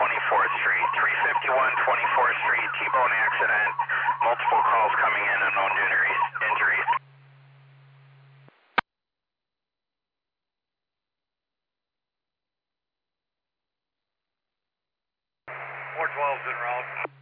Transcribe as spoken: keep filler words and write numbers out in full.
twenty-fourth Street, three fifty-one twenty-fourth Street, T-bone accident. Multiple calls coming in, unknown injuries. injuries. four twelve's en route.